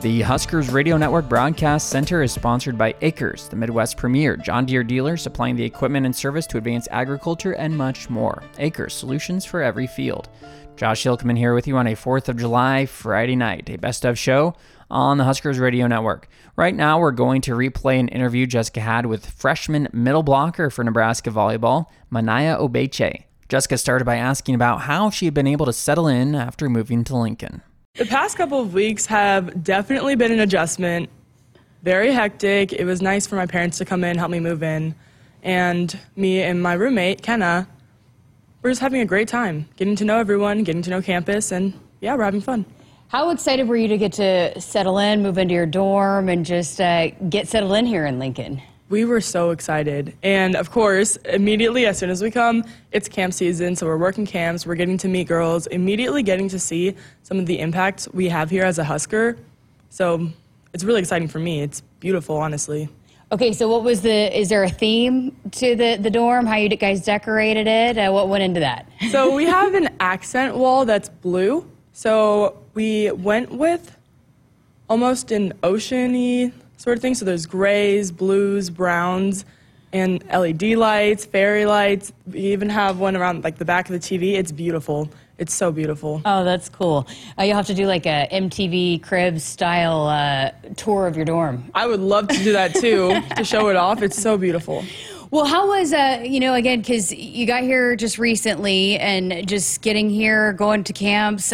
The Huskers Radio Network Broadcast Center is sponsored by Acres, the Midwest premier John Deere dealer supplying the equipment and service to advance agriculture and much more. Acres, solutions for every field. Josh Hilkeman here with you on a 4th of July Friday night, a best of show on the Huskers Radio Network. Right now, we're going to replay an interview Jessica had with freshman middle blocker for Nebraska volleyball, Manaya Obeche. Jessica started by asking about how she had been able to settle in after moving to Lincoln. The past couple of weeks have definitely been an adjustment. Very hectic. It was nice for my parents to come in, help me move in. And me and my roommate, Kenna, we're just having a great time, getting to know everyone, getting to know campus, and yeah, we're having fun. How excited were you to get to settle in, move into your dorm, and just get settled in here in Lincoln? We were so excited. And of course, immediately as soon as we come, it's camp season, so we're working camps, we're getting to meet girls, immediately getting to see some of the impacts we have here as a Husker. So it's really exciting for me. It's beautiful, honestly. Okay, so what was is there a theme to the dorm, how you guys decorated it? What went into that? So we have an accent wall that's blue. So we went with almost an ocean-y sort of thing. So there's grays, blues, browns, and LED lights, fairy lights. We even have one around like the back of the TV. It's beautiful. It's so beautiful. Oh, that's cool. You'll have to do like a MTV Cribs style tour of your dorm. I would love to do that too, to show it off. It's so beautiful. Well, how was, again, because you got here just recently and just getting here, going to camps,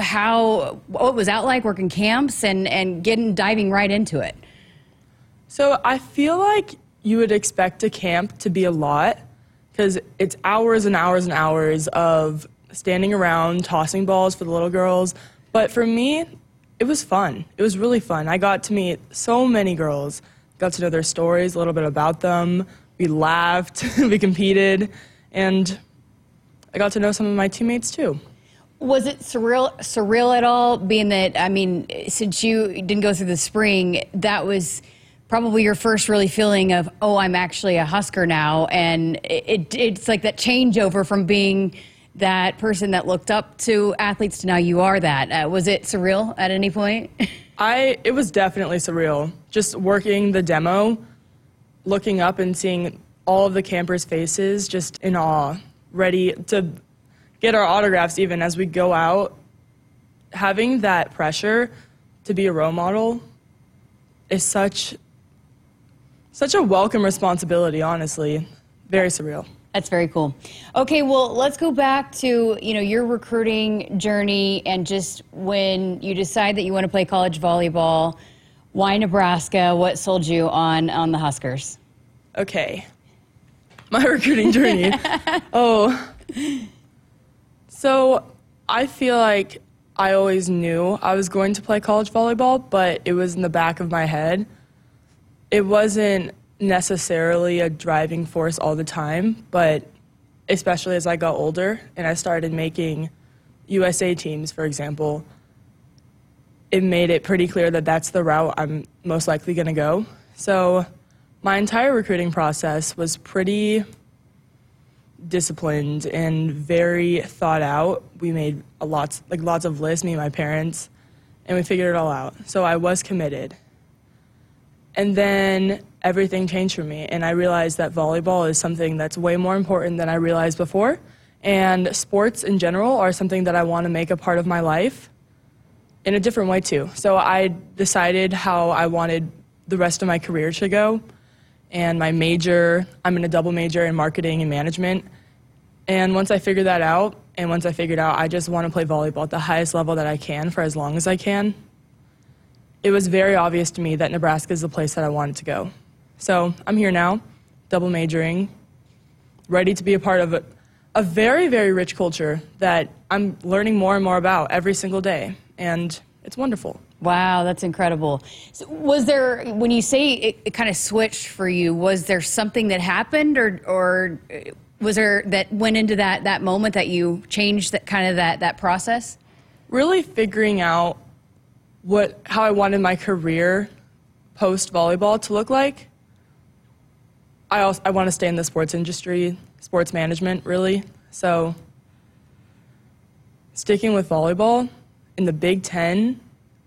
what was that like working camps and diving right into it? So I feel like you would expect a camp to be a lot because it's hours and hours and hours of standing around, tossing balls for the little girls. But for me, it was fun. It was really fun. I got to meet so many girls, got to know their stories, a little bit about them. We laughed, we competed, and I got to know some of my teammates too. Was it surreal at all, being that, since you didn't go through the spring, that was probably your first really feeling of, oh, I'm actually a Husker now, and it's like that changeover from being that person that looked up to athletes to now you are that. Was it surreal at any point? It was definitely surreal. Just working the demo, looking up and seeing all of the campers' faces just in awe, ready to get our autographs even as we go out. Having that pressure to be a role model is such a welcome responsibility, honestly. Very surreal. That's very cool. Okay, well, let's go back to, your recruiting journey and just when you decide that you want to play college volleyball. Why Nebraska? What sold you on the Huskers? Okay. My recruiting journey. So I feel like I always knew I was going to play college volleyball, but it was in the back of my head. It wasn't necessarily a driving force all the time, but especially as I got older and I started making USA teams, for example, it made it pretty clear that that's the route I'm most likely going to go. So my entire recruiting process was pretty disciplined and very thought out. We made lots of lists, me and my parents, and we figured it all out. So I was committed. And then everything changed for me, and I realized that volleyball is something that's way more important than I realized before, and sports in general are something that I want to make a part of my life in a different way too. So I decided how I wanted the rest of my career to go, and my major, I'm in a double major in marketing and management, and once I figured that out, and once I figured out I just want to play volleyball at the highest level that I can for as long as I can, it was very obvious to me that Nebraska is the place that I wanted to go. So I'm here now, double majoring, ready to be a part of a very, very rich culture that I'm learning more and more about every single day, and it's wonderful. Wow, that's incredible. So was there, when you say it kind of switched for you, was there something that happened or was there that went into that moment that you changed that process? Really figuring out how I wanted my career post-volleyball to look like. I want to stay in the sports industry, sports management, really. So sticking with volleyball, in the Big Ten,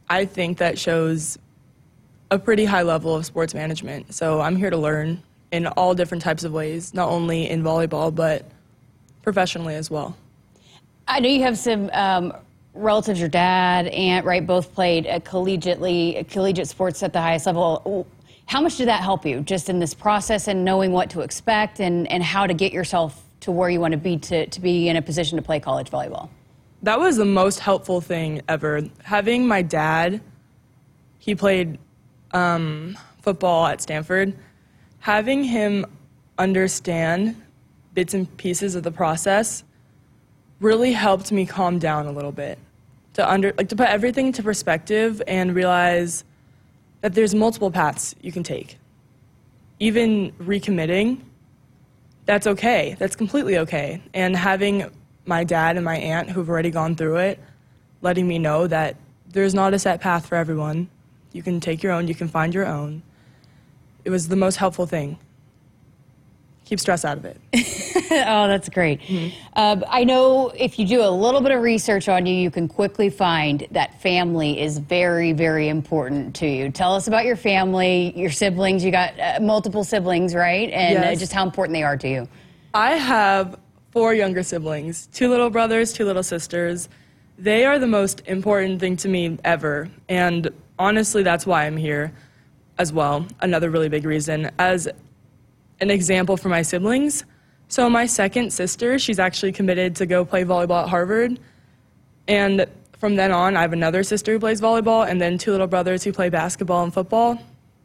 I think that shows a pretty high level of sports management. So I'm here to learn in all different types of ways, not only in volleyball, but professionally as well. I know you have some relatives, your dad, aunt, right, both played collegiate sports at the highest level. How much did that help you just in this process and knowing what to expect and how to get yourself to where you want to be in a position to play college volleyball? That was the most helpful thing ever. Having my dad, he played football at Stanford. Having him understand bits and pieces of the process really helped me calm down a little bit, to put everything into perspective and realize that there's multiple paths you can take. Even recommitting, that's okay. That's completely okay. And having my dad and my aunt who've already gone through it, letting me know that there's not a set path for everyone. You can take your own, you can find your own. It was the most helpful thing. Keep stress out of it. Oh, that's great. Mm-hmm. I know if you do a little bit of research on you, you can quickly find that family is very, very important to you. Tell us about your family, your siblings. You got multiple siblings, right? And yes. Just how important they are to you. I have 4 younger siblings, 2 little brothers, 2 little sisters. They are the most important thing to me ever. And honestly, that's why I'm here as well. Another really big reason. As an example for my siblings, so my second sister, she's actually committed to go play volleyball at Harvard. And from then on, I have another sister who plays volleyball and then 2 little brothers who play basketball and football.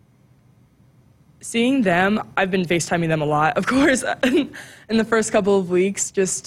Seeing them, I've been FaceTiming them a lot, of course, in the first couple of weeks, just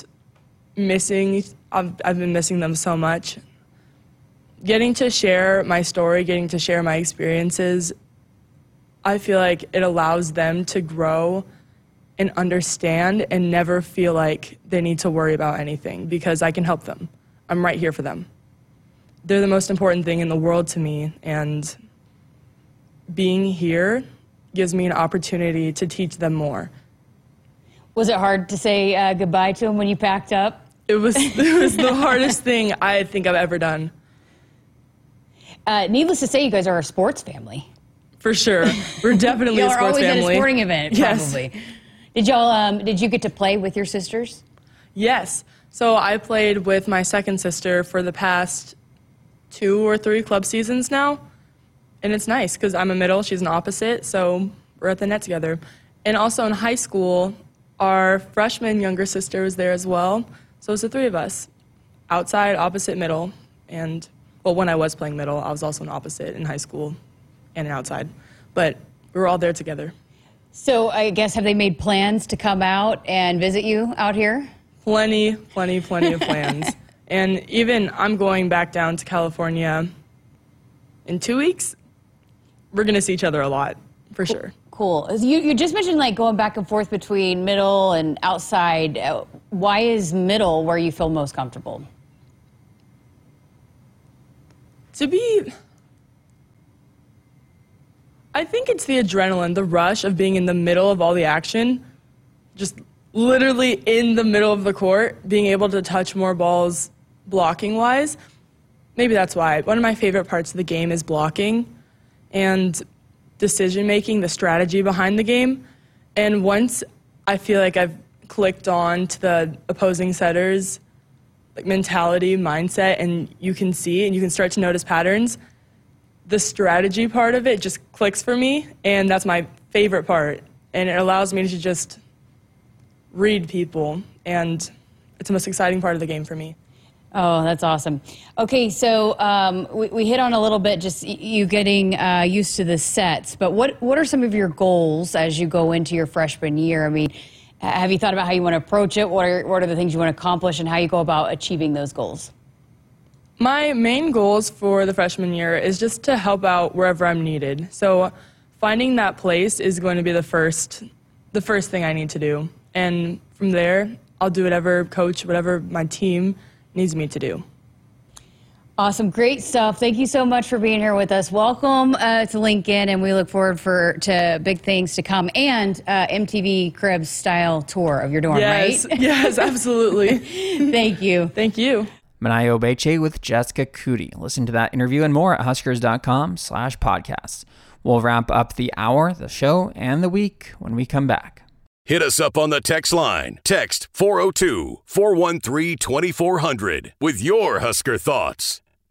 I've been missing them so much. Getting to share my story, getting to share my experiences, I feel like it allows them to grow and understand and never feel like they need to worry about anything because I can help them. I'm right here for them. They're the most important thing in the world to me, and being here gives me an opportunity to teach them more. Was it hard to say goodbye to them when you packed up? It was the hardest thing I think I've ever done. Needless to say, you guys are a sports family. For sure. We're definitely a sports family. Y'all are always at a sporting event, yes. probably. Did you get to play with your sisters? Yes. So I played with my second sister for the past 2 or 3 club seasons now. And it's nice because I'm a middle, she's an opposite, so we're at the net together. And also in high school, our freshman younger sister was there as well. So it's the 3 of us, outside, opposite, middle. And, well, when I was playing middle, I was also an opposite in high school and an outside. But we were all there together. So I guess, have they made plans to come out and visit you out here? Plenty of plans. And even I'm going back down to California in 2 weeks. We're going to see each other a lot, for sure. Cool. You just mentioned like going back and forth between middle and outside. Why is middle where you feel most comfortable? I think it's the adrenaline, the rush of being in the middle of all the action, just literally in the middle of the court, being able to touch more balls blocking-wise. Maybe that's why. One of my favorite parts of the game is blocking and decision-making, the strategy behind the game. And once I feel like I've clicked on to the opposing setter's mentality, mindset, and you can see and you can start to notice patterns, the strategy part of it just clicks for me, and that's my favorite part. And it allows me to just read people, and it's the most exciting part of the game for me. Oh, that's awesome. Okay, so we hit on a little bit just you getting used to the sets, but what are some of your goals as you go into your freshman year? I mean, have you thought about how you want to approach it? What are the things you want to accomplish and how you go about achieving those goals? My main goals for the freshman year is just to help out wherever I'm needed. So finding that place is going to be the first thing I need to do. And from there, I'll do whatever my team needs me to do. Awesome. Great stuff. Thank you so much for being here with us. Welcome to Lincoln, and we look forward to big things to come and MTV Cribs style tour of your dorm, yes, right? Yes, absolutely. Thank you. Thank you. Manayo Beche with Jessica Cootie. Listen to that interview and more at huskers.com/podcasts. We'll wrap up the hour, the show, and the week when we come back. Hit us up on the text line. Text 402-413-2400 with your Husker thoughts.